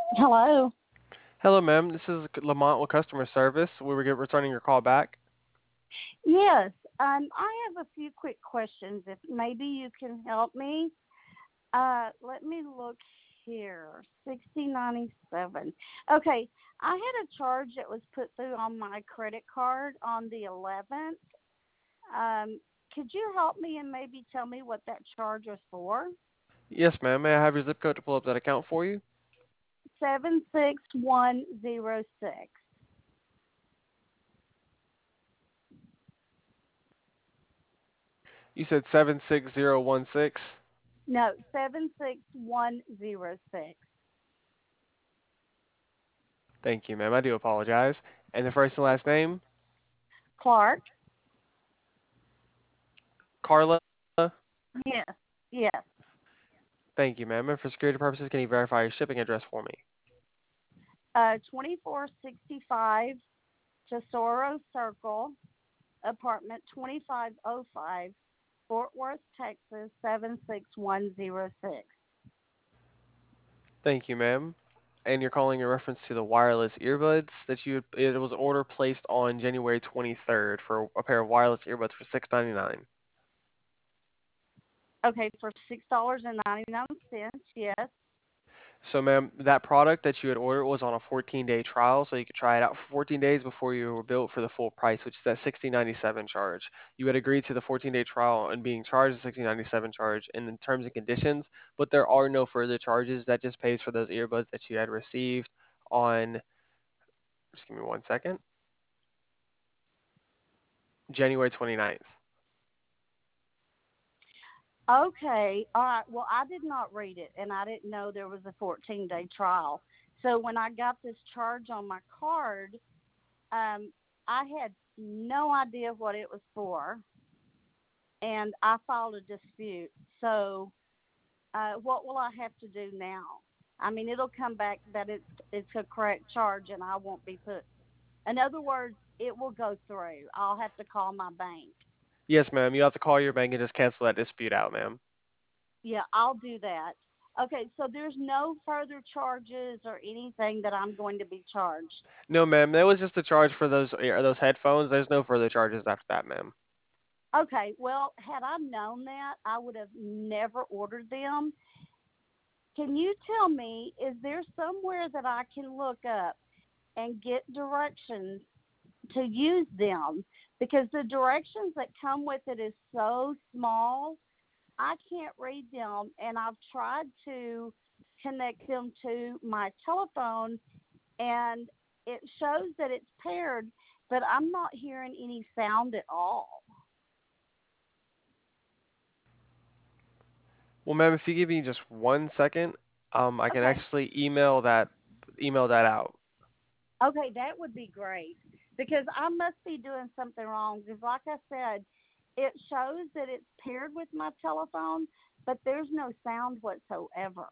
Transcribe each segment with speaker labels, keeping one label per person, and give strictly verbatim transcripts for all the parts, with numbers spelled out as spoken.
Speaker 1: Hello.
Speaker 2: Hello, ma'am. This is Lamont with customer service. We were get- returning your call back.
Speaker 1: Yes, um, I have a few quick questions. If maybe you can help me. Uh, let me look here. Sixty ninety seven. Okay, I had a charge that was put through on my credit card on the eleventh. Um, could you help me and maybe tell me what that charge was for?
Speaker 2: Yes, ma'am. May I have your zip code to pull up that account for you?
Speaker 1: Seven six one zero six.
Speaker 2: You said seven six zero one six.
Speaker 1: No, seven six one zero six.
Speaker 2: Thank you, ma'am. I do apologize. And the first and last name?
Speaker 1: Clark.
Speaker 2: Carla?
Speaker 1: Yes. Yes.
Speaker 2: Thank you, ma'am. And for security purposes, can you verify your shipping address for me?
Speaker 1: Uh, twenty-four sixty-five Tesoro Circle, apartment twenty-five oh five, Fort Worth, Texas seven six one zero six.
Speaker 2: Thank you, ma'am. And you're calling in reference to the wireless earbuds that you it was order placed on January twenty-third for a pair of wireless earbuds for six ninety-nine.
Speaker 1: Okay, for six dollars and ninety-nine cents. Yes.
Speaker 2: So, ma'am, that product that you had ordered was on a fourteen-day trial, so you could try it out for fourteen days before you were billed for the full price, which is that sixty ninety-seven charge. You had agreed to the fourteen-day trial and being charged the sixty ninety-seven charge in the terms and conditions, but there are no further charges. That just pays for those earbuds that you had received on, just give me one second, January twenty-ninth.
Speaker 1: Okay. All right. Well, I did not read it, and I didn't know there was a fourteen day trial. So when I got this charge on my card, um, I had no idea what it was for, and I filed a dispute. So uh, what will I have to do now? I mean, it'll come back that it's it's a correct charge, and I won't be put. In other words, it will go through. I'll have to call my bank.
Speaker 2: Yes, ma'am. You have to call your bank and just cancel that dispute out, ma'am.
Speaker 1: Yeah, I'll do that. Okay, so there's no further charges or anything that I'm going to be charged.
Speaker 2: No, ma'am. That was just a charge for those ear- those headphones. There's no further charges after that, ma'am.
Speaker 1: Okay, well, had I known that, I would have never ordered them. Can you tell me, is there somewhere that I can look up and get directions to use them? Because the directions that come with it is so small, I can't read them, and I've tried to connect them to my telephone, and it shows that it's paired, but I'm not hearing any sound at all.
Speaker 2: Well, ma'am, if you give me just one second, um, I can
Speaker 1: Okay,
Speaker 2: actually email that email that out.
Speaker 1: okay, that would be great because I must be doing something wrong. Because, like I said, it shows that it's paired with my telephone, but there's no sound whatsoever.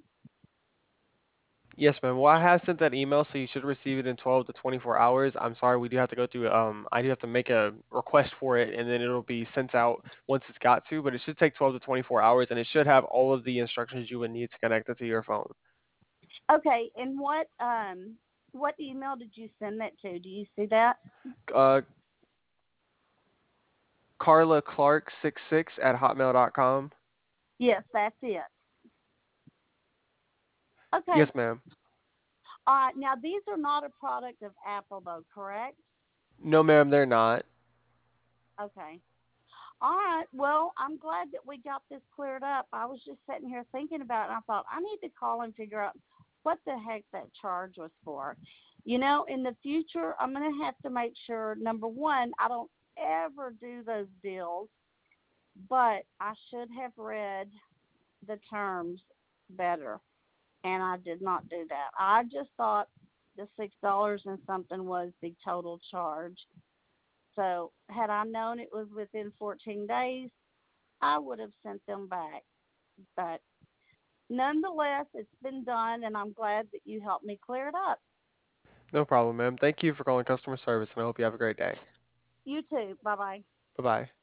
Speaker 2: Yes, ma'am. Well, I have sent that email, so you should receive it in twelve to twenty-four hours. I'm sorry, we do have to go through, um, I do have to make a request for it, and then it'll be sent out once it's got to, but it should take twelve to twenty-four hours, and it should have all of the instructions you would need to connect it to your phone.
Speaker 1: Okay, and what um what email did you send that to? Do you see that?
Speaker 2: Uh, Carla Clark sixty-six at hotmail dot com.
Speaker 1: Yes, that's it. Okay.
Speaker 2: Yes, ma'am.
Speaker 1: Uh, now these are not a product of Apple, though, correct?
Speaker 2: No, ma'am, they're not.
Speaker 1: Okay. All right. Well, I'm glad that we got this cleared up. I was just sitting here thinking about it, and I thought I need to call and figure out what the heck that charge was for. You know, in the future, I'm going to have to make sure, number one, I don't ever do those deals, but I should have read the terms better, and I did not do that. I just thought the six dollars and something was the total charge. So, had I known it was within fourteen days, I would have sent them back. But nonetheless, it's been done, and I'm glad that you helped me clear it up.
Speaker 2: No problem, ma'am. Thank you for calling customer service, and I hope you have a great day.
Speaker 1: You too. Bye bye.
Speaker 2: Bye bye.